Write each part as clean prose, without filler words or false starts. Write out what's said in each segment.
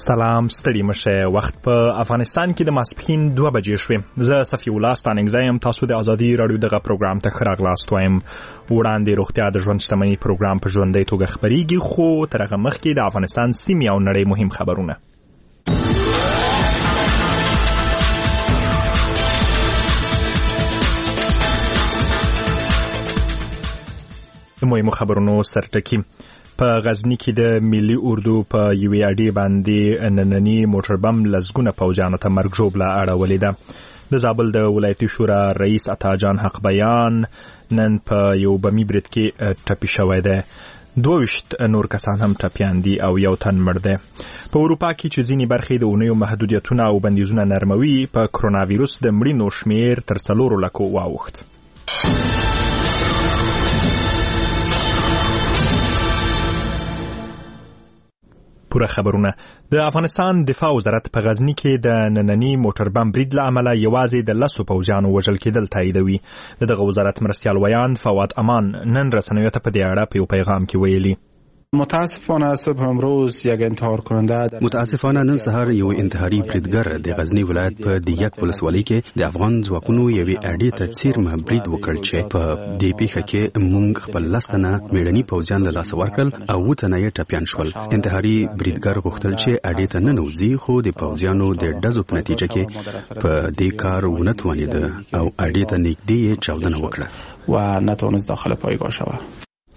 سلام ستړي مشه. وخت په افغانستان کې د ماسپښین 2 بجې شوې. زه صفی الله ستانګزی یم. تاسو د ازادي رادیو دغه پروګرام ته ښه راغلاست وایم. وړاندې روغتیا د ژوند شتمنۍ پروګرام په ژوندۍ توګه خپرېږي، خو تر هغه مخکې د افغانستان سیمې او نړۍ مهم خبرونه. د مهمو خبرونو سرټکي. په غزنی کې د ملي اردو په یوې اډې باندې نننی موټر بم لزګونه پوځیانو ته مرګ ژوبله اړولې ده. د زابل د ولایتي شورا رئیس عطاجان حق بیان نن په یو بمي برید کې ټپي شوی دی. 22 نور کسان هم ټپیان دي او یو تن مړ دی. په اروپا کې چې ځینې برخې د اونیو محدودیتونه او بندیزونه نرموي، په کرونا ویروس د مړینو شمیر تر 4 لکو واوښت. پوره خبرونه. د افغانستان دفاع وزارت په غزنی کې د نننی موټر بم برید له امله یوازې د 10 پوځیانو وژل کېدل تاییدوي. دغه وزارت مرستیال ویاند فواد امان نن رسنیو ته په دې اړه په یو پیغام کې ویلي: متاسفانه صبح امروز یک انتحار کننده متاسفانه نن سهار یو انتحاري بریدګر د غزنی ولایت په دیګ ولسوالۍ کې د افغان ځواکونو یوې اډې ته چیرمه برید وکړ چې په دې پیښه کې موږ خپل لستنه میړني پوځیان له لاسه ورکړل او وته نه ټپیان شول. انتحاري بریدګر غوښتل چې اډې ته ننوځي، خو د پوځیانو د ډزو په نتیجه کې په دې کار ونه توانید او اډې ته نږدې چاودنه وکړه و نتوانست داخل پایگاه شود.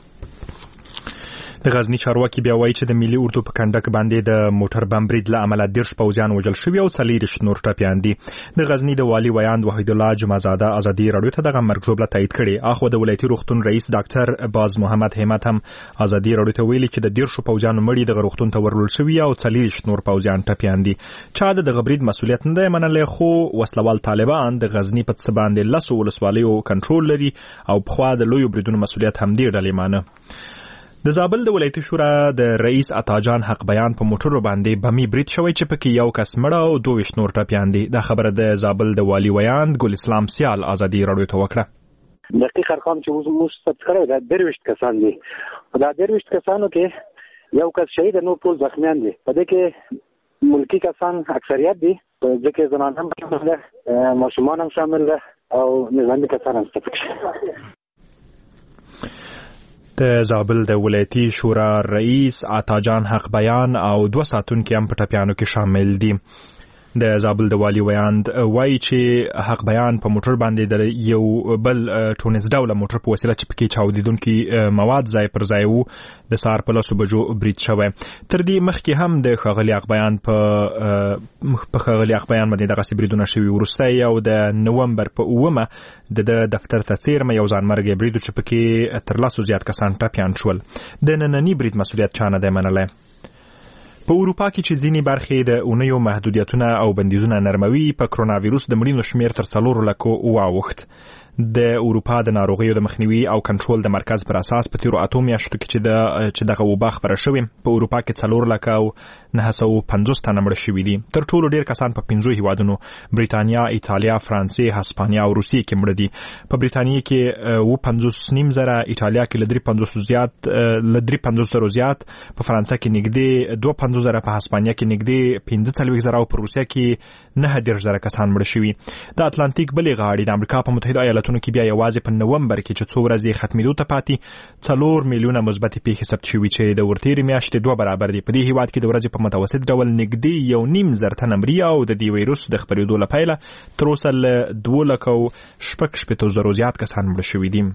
د غزنی چارواکي بیا وایي چې د ملي اردو په کنډک باندې د موټر بم برید له امله 10 پوځیان وژل شوي او 40 نور ټپیان دي. د غزنی د والي ویاند وحید الله جمعزاده ازادي رادیو ته دغه مرګ ژوبله تایید کړي. اخو د ولایتي روغتون رئیس ډاکټر باز محمد همت هم ازادي رادیو ته ویلي چې د 10 پوځیانو مړي د روغتون ته ورول شوي او 40 نور پوځیان ټپیان دي. چا د برید مسؤلیت نه دی منلی، خو وسلوال طالبان د غزنی په څه باندې 10 ولسوالیو کنټرول لري او پخوا د لویو بریدونو مسؤلیت هم دی ډلې مانه. د زابل د ولایتي شورا د رئیس عطاجان حق بیان په موټرو باندې بمي برید شوی چې پکې یو کس مړ او 22 نور ټپیان دي. دا خبره د زابل د والی ویاند ګل اسلام سیال ازادي رادیو ته وکړه. دقیق ارقام چې اوس ثبت کړی دا 23 کسان دي. دا 23 کسانو کې یو کس شهید، نور ټول زخمیان دي. په دې کې ملکی کسان اکثریت دي، ځکه زنان هم شامل ده، ماشومان هم شامل ده او نظامی کسان هم شامل. د زابل د ولایتي شورا رئیس عطاجان حق بیان او 2 ساتونکي هم په ټپیانو کې شامل دي. د زابل د والی ویاند وایي چې حق بیان په موټر باندې د یو بل ټونس ډوله موټر په وسیله چې پکې چاودیدونکي مواد ځای پر ځای وو د سهار په 10 بجو برید شوی. تر دې مخکې هم د ښاغلي حق بیان په ښاغلي حق بیان باندې دغسې بریدونه شوي. وروسته یو د نومبر په 9 د دفتر ته څیرمه یو ځانمرګی برید چې پکې تر 10 زیات کسان ټپیان شول. د نننی برید مسؤلیت چا نه دی منلی. په اروپا کې چې ځینې برخې د اونیو محدودیتونه او بندیزونه نرموي، په کرونا ویروس د مړینو شمیر تر 4 لکو واوښت. د اروپا د ناروغیو د مخنیوي او کنټرول د مرکز پر اساس په تیرو 8 میاشتو کې چې دغه وبا خپره شوې، په اروپا کې 4 لکه او 950 تنه مړه شوي دي. تر ټولو ډیر کسان په 5 هیوادونو بریتانیا، ایتالیا، فرانسې، هسپانیا او روسیې کې مړه دي. په بریتانیا کې 55.5 زره، ایتالیا کې ل 350 زیات، ل 350 زیات، په فرانسه کې نږدې 250 زره، په هسپانیا کې نږدې 45 زره او په روسیه کې 9 زره کسان مړه شوي. د اتلانتیک بلې غاړې د امریکا په متحده ایالاتونو کې بیا یوازې په نومبر کې چې 2 ورځې ختمېدو ته پاتې 4 میلیونه مثبتې پیښې ثبت شوي چې د ورتېرې میاشتې 2 برابر دي. په دې هیواد کې د ورځې په متوسط ډول نږدې 1.5 زره تنه مري او د دې ویروس د خپرېدو له پیله تر اوسه له 2,60,000 زیات کسان مړه شوي دي.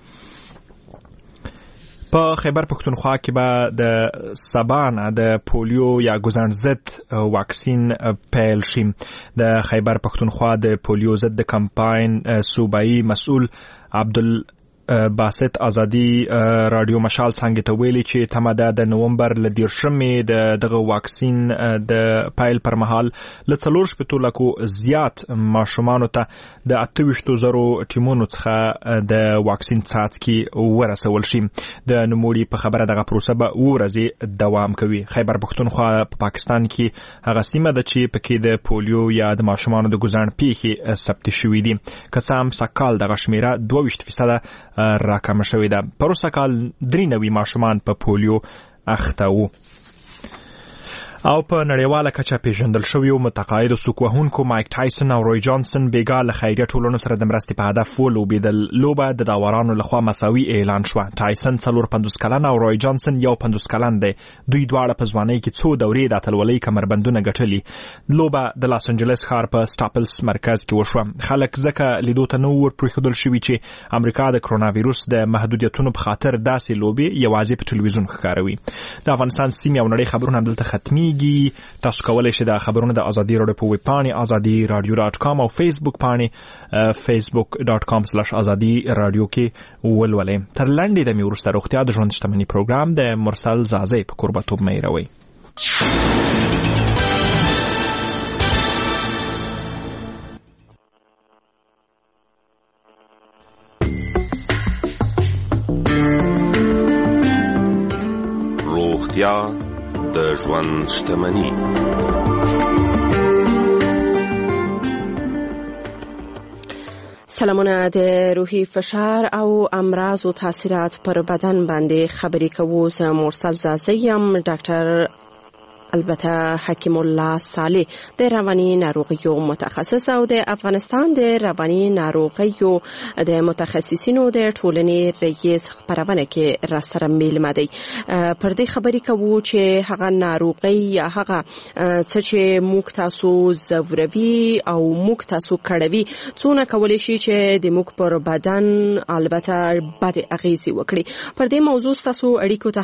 په خیبر پښتونخوا کې به د سبا نه د پولیو یا ګوزڼ ضد واکسین پیل شي. د خیبر پښتونخوا د پولیو ضد د کمپاین صوبایي مسؤل عبدل باسط ازادي رادیو مشال څنګه ته ویلي چې تمه ده د نومبر ل 10 د دغه واکسین د پایل پر مهال ل 4 لکو زیات ماشومان ته د 28,000 ټیمونو څخه د واکسین څاڅکي ورسول شي. د نوموړي په خبره دغه پروسه به ورځي دوام کوي. خیبر پښتونخوا په پاکستان کې هغه سیمه ده چې پکې د پولیو یا د ماشومانو د ګوزڼ پیښې ثبت شوي دي. که څه هم سږکال دغه شمیره 22% راکمه شوې ده. پروسه کال 93 ماشومان په پولیو اخته وو. او په نړیواله کچه پیژندل شویو متقاعد سوکوهونکو مایک تایسن او روی جانسن بیګا له خیریه ټولنو سره د مرستې په هدف ولوبېدل. لوبه د داورانو لخوا مساوي اعلان شوه. تایسن 54 کلن او روی جانسن 51 کلن دی. دوی دواړه په ځوانۍ کې څو دورې د اتلولۍ کمربندونه ګټلي. لوبه د لاس انجلس ښار په سټاپلز مرکز کې وشوه. خلک ځکه لیدو ته نه ور پرېښودل شوي چې امریکا د کرونا وایروس د محدودیتونو په خاطر داسې لوبې یوازې په ټلویزیون ښکاروي. د افغانستان سیمې او نړۍ خبرونه دلته ختمي. تاسو کولای شئ د خبرونو د ازادي راډیو په ویب پاڼې azadi.radio.com او فیسبوک پاڼې facebook.com/azadi radio کې ولولئ. تر لنډې دمې وروسته روغتیا د ژوند شتمني پروګرام د مرسل زازی په کوربتوب مهیروي. روغتیا د ژوند شتمني. سلامونه. د روحي فشار او امراض او تاثیرات پر بدن باندې خبرې کوو. زه مرسل زازی یم. ډاکټر البته حکیم الله صالح د رواني ناروغیو متخصص او د افغانستان د رواني ناروغیو د متخصصینو د ټولنې رئیس خبرونه کې را سره میلمه دی. پر دې خبرې کوو چې هغه ناروغي یا هغه څه چې موږ تاسو زوروي او موږ تاسو کړوي څونه کولی شي چې د موږ پر بدن البته بد اغیزې وکړي. پر دې موضوع تاسو اړیکو ته